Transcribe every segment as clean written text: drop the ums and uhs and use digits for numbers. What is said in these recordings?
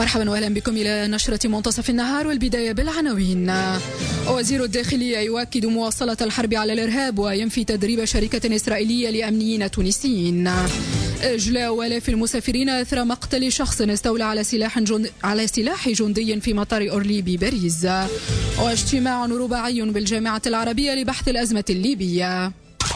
مرحبا واهلا بكم إلى نشرة منتصف النهار، والبداية بالعناوين. وزير الداخلية يؤكد مواصلة الحرب على الإرهاب وينفي تدريب شركة إسرائيلية لأمنيين تونسيين. إجلاء آلاف المسافرين أثر مقتل شخص استولى على سلاح جندي في مطار أورلي بباريس. واجتماع رباعي بالجامعة العربية لبحث الأزمة الليبية.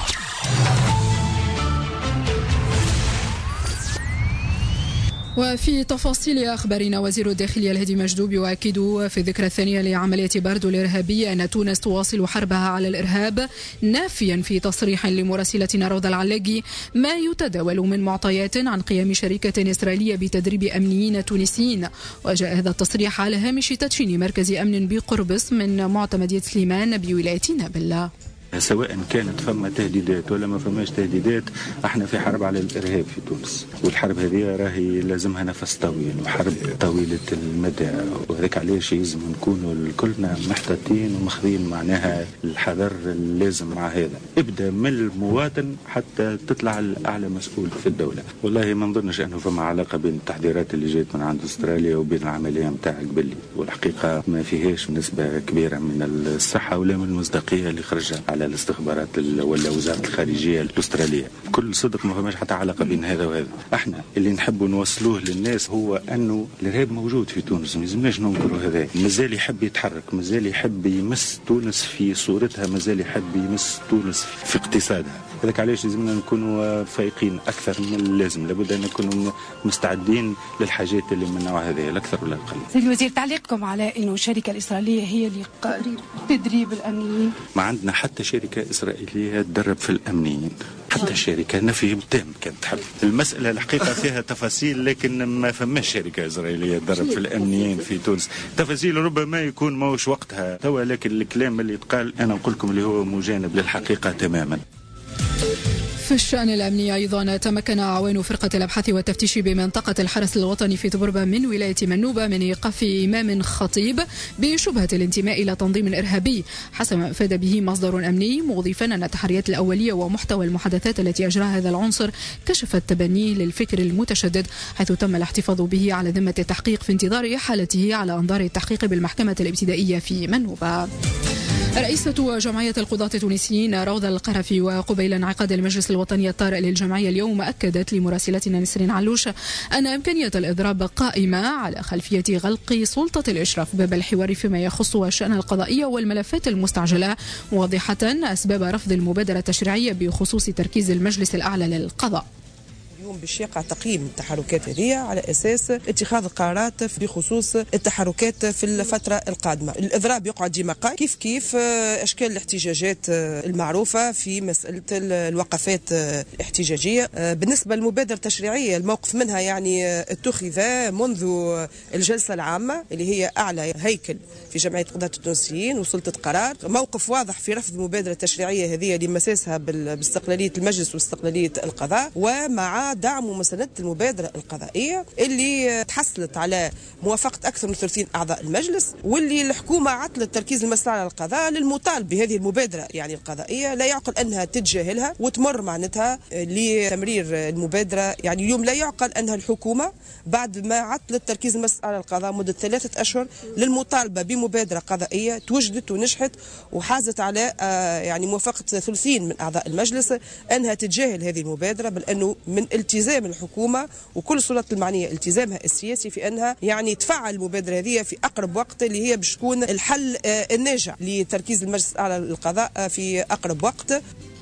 وفي تفاصيل أخبارنا، وزير الداخلية الهادي مجدوب يؤكد في الذكرى الثانية لعملية باردو الإرهابية أن تونس تواصل حربها على الإرهاب، نافيا في تصريح لمراسلتنا روضة العلاقي ما يتداول من معطيات عن قيام شركة إسرائيلية بتدريب أمنيين تونسيين. وجاء هذا التصريح على هامش تدشين مركز أمن بقربص من معتمدية سليمان بولاية نابل. سواء كانت فما تهديدات ولا ما فماش تهديدات، احنا في حرب على الارهاب في تونس، والحرب هذه راهي لازمها نفس طويل وحرب طويله المدى، وهذاك علاش لازم نكونوا كلنا محتاطين وماخذين معناها الحذر اللازم مع هذا، ابدا من المواطن حتى تطلع الاعلى مسؤول في الدوله. والله ما نظنش انه فما علاقه بين التحذيرات اللي جات من عند استراليا وبين العمليه نتاعك باللي، والحقيقه ما فيهاش نسبه كبيره من الصحه ولا من المصداقيه اللي خرجت على الاستخبارات ولا وزارة الخارجية الأسترالية. بكل صدق ما فماش حتى علاقة بين هذا وهذا. احنا اللي نحبوا نوصلوه للناس هو أنه الإرهاب موجود في تونس، ما لازمناش ننكروا هذا، مازال يحب يتحرك، مازال يحب يمس تونس في صورتها، مازال يحب يمس تونس في اقتصادها. هذاك علاش لازمنا نكونوا فايقين أكثر من اللازم، لابد أن نكونوا مستعدين للحاجات اللي من نوع هذا الأكثر ولا الأقل. سيد الوزير، تعليقكم على أنه الشركة الإسرائيلية هي اللي تدريب الأمنيين؟ ما عندنا حتى شركة إسرائيلية تدرب في الأمنيين، حتى الشركة نفي تام كانت تحب. المسألة الحقيقة فيها تفاصيل، لكن ما فماش شركة إسرائيلية تدرب في الأمنيين في تونس. تفاصيل ربما يكون موش وقتها توا، لكن الكلام اللي يتقال أنا نقول لكم اللي هو مجانب للحقيقة تماما. في الشأن الأمني أيضا، تمكن أعوان فرقة الأبحاث والتفتيش بمنطقة الحرس الوطني في طبربة من ولاية منوبة من إيقاف إمام خطيب بشبهة الانتماء إلى تنظيم إرهابي، حسب ما أفاد به مصدر أمني، مضيفا أن التحريات الأولية ومحتوى المحادثات التي أجراها هذا العنصر كشفت تبنيه للفكر المتشدد، حيث تم الاحتفاظ به على ذمة التحقيق في انتظار إحالته على أنظار التحقيق بالمحكمة الابتدائية في منوبة. رئيسة جمعية القضاة التونسيين روضة القرفي وقبيل انعقاد المجلس الوطني الطارئ للجمعية اليوم أكدت لمراسلتنا نسرين علوش أن إمكانية الإضراب قائمة على خلفية غلق سلطة الإشراف باب الحوار فيما يخص الشأن القضائية والملفات المستعجلة، موضحة أسباب رفض المبادرة التشريعية بخصوص تركيز المجلس الأعلى للقضاء. باش يقع تقييم التحركات هذه على اساس اتخاذ القرارات بخصوص التحركات في الفتره القادمه. الاضراب يقعد ديما قائم كيف اشكال الاحتجاجات المعروفه في مساله الوقفات الاحتجاجيه. بالنسبه للمبادره التشريعيه، الموقف منها يعني اتخذ منذ الجلسه العامه اللي هي اعلى هيكل في جمعيه القضاة التونسيين، وسلطه قرار موقف واضح في رفض المبادره التشريعيه هذه لمساسها باستقلاليه المجلس واستقلاليه القضاء، ومع دعم ومساندة المبادرة القضائية اللي تحصلت على موافقة أكثر من 30 أعضاء المجلس، واللي الحكومة عطلت تركيز المسألة على القضاء للمطالب بهذه المبادرة يعني القضائية. لا يعقل أنها تتجاهلها وتمر معناتها لتمرير المبادرة. يعني اليوم لا يعقل أنها الحكومة بعد ما عطلت تركيز المسألة على القضاء مدة 3 أشهر للمطالبة بمبادرة قضائية توجدت ونجحت وحازت على يعني موافقة 30 من أعضاء المجلس، أنها تتجاهل هذه المبادرة، بل أنه من التزام الحكومة وكل السلطات المعنية التزامها السياسي في أنها يعني تفعل المبادرة هذه في أقرب وقت، اللي هي باش تكون الحل الناجع لتركيز المجلس على القضاء في أقرب وقت.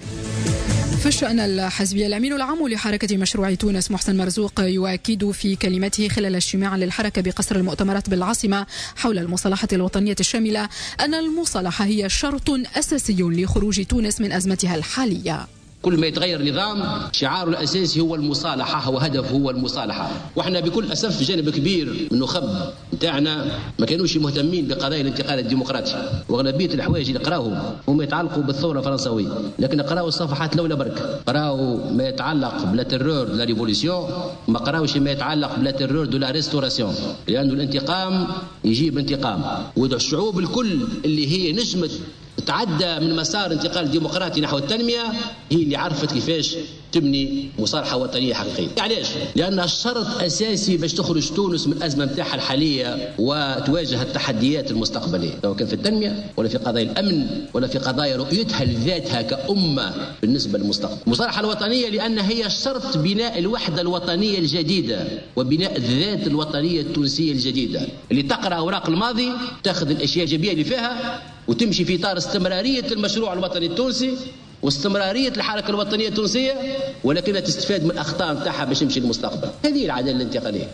في الشأن الحزبي، الأمين العام لحركة مشروع تونس محسن مرزوق يؤكد في كلمته خلال اجتماع للحركة بقصر المؤتمرات بالعاصمة حول المصالحة الوطنية الشاملة أن المصالحة هي شرط أساسي لخروج تونس من أزمتها الحالية. كل ما يتغير نظام شعاره الأساسي هو المصالحة، وهدف هو المصالحة. وإحنا بكل أسف جانب كبير من النخب نتاعنا ما كانوش مهتمين بقضايا الانتقال الديمقراطي، وأغلبية الحوايج اللي قراوهم هم يتعلقوا بالثورة الفرنسوية، لكن قراوا الصفحات الأولى برك، قراوا ما يتعلق بلا تيرور لا ريفوليسيون، ما قراوش ما يتعلق بلا تيرور دو لا ريستوراسيون، لأنه الانتقام يجيب انتقام. والشعوب الكل اللي هي نجمت تعدى من مسار انتقال ديمقراطي نحو التنمية هي اللي عرفت كيفاش تبني مصالحة وطنية حقيقية. علاش؟ لأنها شرط أساسي باش تخرج تونس من الأزمة متاعها الحالية وتواجه التحديات المستقبلية، سواء كان في التنمية ولا في قضايا الأمن ولا في قضايا رؤيتها لذاتها كأمة بالنسبة للمستقبل. المصالحة الوطنية لأنها هي شرط بناء الوحدة الوطنية الجديدة وبناء الذات الوطنية التونسية الجديدة اللي تقرأ أوراق الماضي، تأخذ الأشياء الإيجابية اللي فيها وتمشي في إطار استمرارية المشروع الوطني التونسي واستمرارية الحركة الوطنية التونسية، ولكنها تستفاد من الأخطاء نتاعها باش تمشي للمستقبل. هذه العدالة الانتقالية.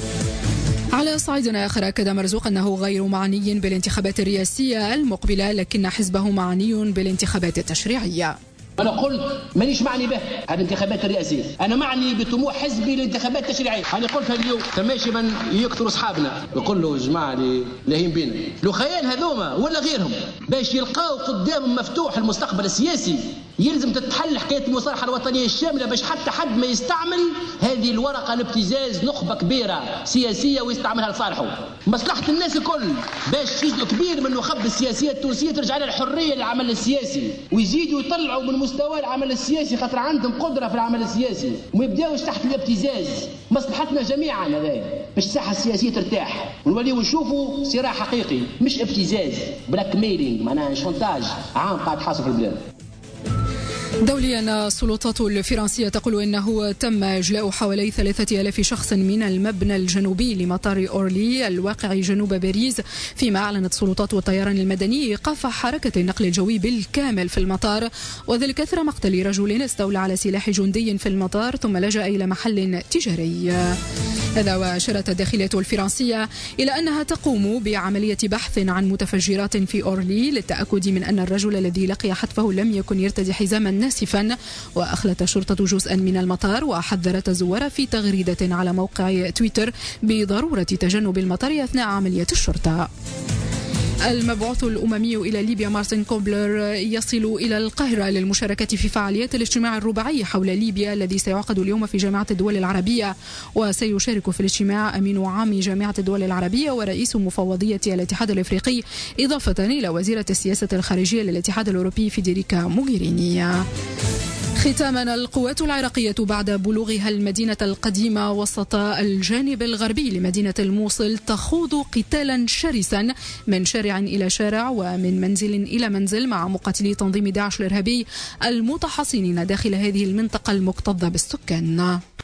على صعيد آخر أكد مرزوق أنه غير معني بالانتخابات الرئاسية المقبلة، لكن حزبه معني بالانتخابات التشريعية. أنا قلت مانيش معني به هذه الانتخابات الرئاسية، أنا معني بطموح حزبي للانتخابات التشريعية. أنا قلتها اليوم فماشي من يقتلوا أصحابنا يقول له جماعة اللي لاهين بينا لو خيال هذوما ولا غيرهم باش يلقاو قدام مفتوح المستقبل السياسي، يلزم تتحل حكاية المصالحة الوطنية الشاملة باش حتى حد ما يستعمل هذه الورقة لابتزاز نخبة كبيرة سياسية ويستعملها لصالحه. مصلحة الناس الكل باش جزء كبير من النخب السياسية التونسية ترجع لها الحرية للعمل السياسي، ويزيدوا يطلعوا من مستوى العمل السياسي خاطر عندهم قدرة في العمل السياسي وما يبداوش تحت الابتزاز. مصلحتنا جميعا هذا باش الساحة السياسية ترتاح ونوليو نشوفوا صراع حقيقي مش ابتزاز بلاك ميلينج معناها شونتاج عام قاعد حاصل في البلاد. دوليا السلطات الفرنسية تقول إنه تم إجلاء حوالي 3000 شخص من المبنى الجنوبي لمطار أورلي الواقع جنوب باريس، فيما أعلنت سلطات الطيران المدني إيقاف حركة النقل الجوي بالكامل في المطار، وذلك أثر مقتل رجل استولى على سلاح جندي في المطار ثم لجأ إلى محل تجاري. هذا وأشارت الداخلية الفرنسية إلى أنها تقوم بعملية بحث عن متفجرات في أورلي للتأكد من أن الرجل الذي لقي حتفه لم يكن يرتدي حزاما ناسفا. وأخلت الشرطة جزءا من المطار وحذرت الزوار في تغريدة على موقع تويتر بضرورة تجنب المطار أثناء عملية الشرطة. المبعوث الأممي إلى ليبيا مارتن كوبلر يصل إلى القاهرة للمشاركة في فعاليات الاجتماع الرباعي حول ليبيا الذي سيعقد اليوم في جامعة الدول العربية، وسيشارك في الاجتماع أمين عام جامعة الدول العربية ورئيس مفوضية الاتحاد الأفريقي، إضافة إلى وزيرة السياسة الخارجية للاتحاد الأوروبي فيدريكا موغيريني. ختاما، القوات العراقية بعد بلوغها المدينة القديمة وسط الجانب الغربي لمدينة الموصل تخوض قتالا شرسا من شارع إلى شارع ومن منزل إلى منزل مع مقاتلي تنظيم داعش الإرهابي المتحصنين داخل هذه المنطقة المكتظة بالسكان.